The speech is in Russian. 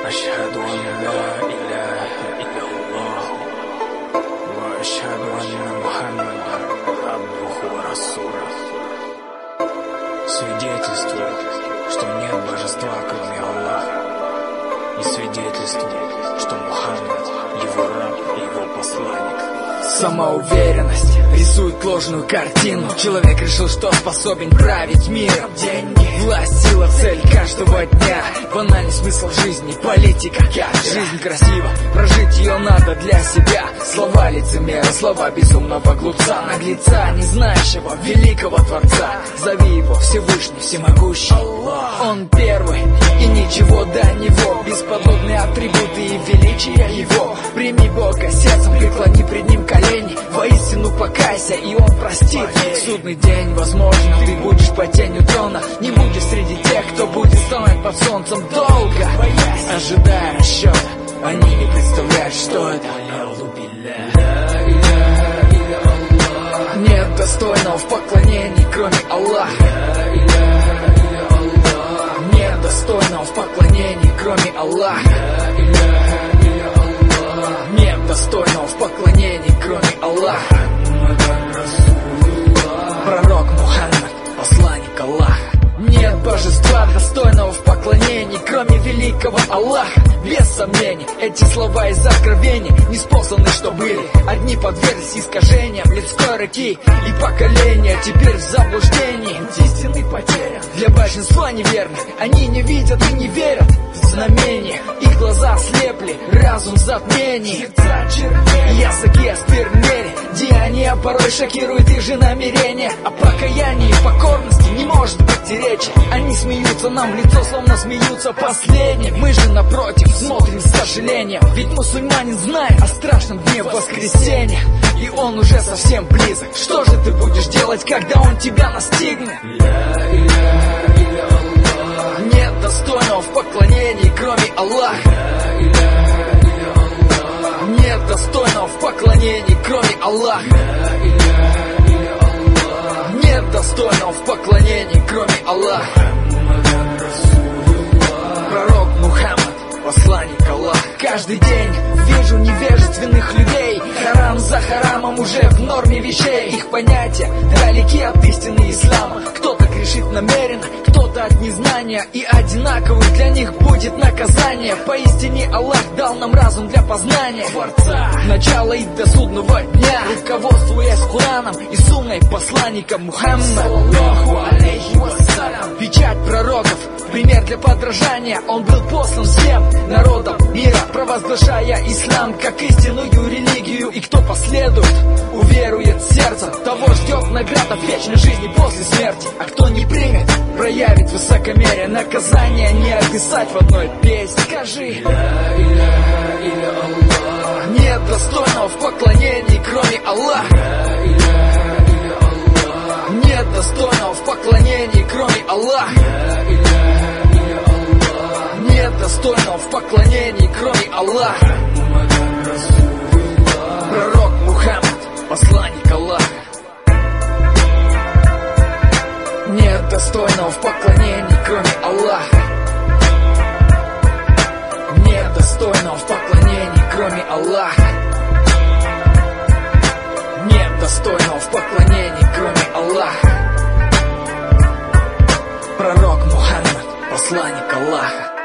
أشهد أن لا إله إلا الله وأشهد أن محمدا عبده ورسوله. Свидетельствует, что нет божества, кроме Аллаха, и свидетельствует, что Мухаммад — его раб и его посланник. Самоуверенность рисует ложную картину. Человек решил, что способен править миром. Деньги, власть, сила, цель каждого дня. Банальный смысл жизни, политика. Жизнь красива, прожить ее надо для себя. Слова лицемера, слова безумного глупца, наглеца, не знающего великого Творца. Зови его Всевышний, всемогущий. Он первый и ничего до него. Бесподобные атрибуты и величие его. Прими Бога сердцем, преклони пред ним колени. Воистину покайся, и он простит. В судный день, возможно, ты будешь по тенью трона. Не будешь среди тех, кто будет стонать под солнцем долго, ожидая расчета. Они не представляют, что это. Нет достойного в поклонении, кроме Аллаха. Нет достойного в поклонении, кроме Аллаха. Нет достойного в поклонении, кроме Аллаха. Пророк Мухаммад, посланник Аллаха. Нет божества достойного в поклонении, кроме великого Аллаха. Без сомнений, эти слова из откровений неспосланы, что были. Одни подверглись искажениям людской руки, и поколения теперь в заблуждении. Истинный потерян для большинства неверных. Они не видят и не верят в знамения. Их глаза слепли, разум в затмении. Языки осквернели, деяния порой шокируют их же намерения. О покаянии и покорности не может быть и речи. Они смеются нам в лицо, словно смеются последними. Мы же напротив смотрим с сожалением, ведь мусульманин знает о страшном дне воскресенья, и он уже совсем близок. Что же ты будешь делать, когда он тебя настигнет? Нет достойного в поклонении, кроме Аллаха. Нет достойного в поклонении, кроме Аллаха. Нет достойного в поклонении, кроме Аллаха. Пророк Мухаммад, посланник Аллаха. Каждый день вижу невежественных людей. Харам за харамом уже в норме вещей. Их понятия далеки от истины ислама. Кто-то грешит намеренно, кто-то от незнания, и одинаковым для них будет наказание. Поистине Аллах дал нам разум для познания Творца, начало и до судного дня, руководствуясь Кураном и сунной посланника Мухаммада. Печать пророков, пример для подражания. Он был послан всем народам мира, провозглашая ислам как истинную религию. И кто последует, уверует сердцем, того ждет награда вечной жизни после смерти. А кто не примет, проявит высокомерие. Наказание не описать в одной песне. Скажи: нет достойного в поклонении, кроме Аллаха. Нет достойного в поклонении, кроме Аллаха. Нет достойного в поклонении, кроме Аллаха. Пророк Мухаммад, посланник Аллаха. Нет достойного в поклонении, кроме Аллаха. Нет достойного в поклонении, кроме Аллаха. Нет достойного в поклонении, кроме Аллаха. Пророк Мухаммад, посланник Аллаха.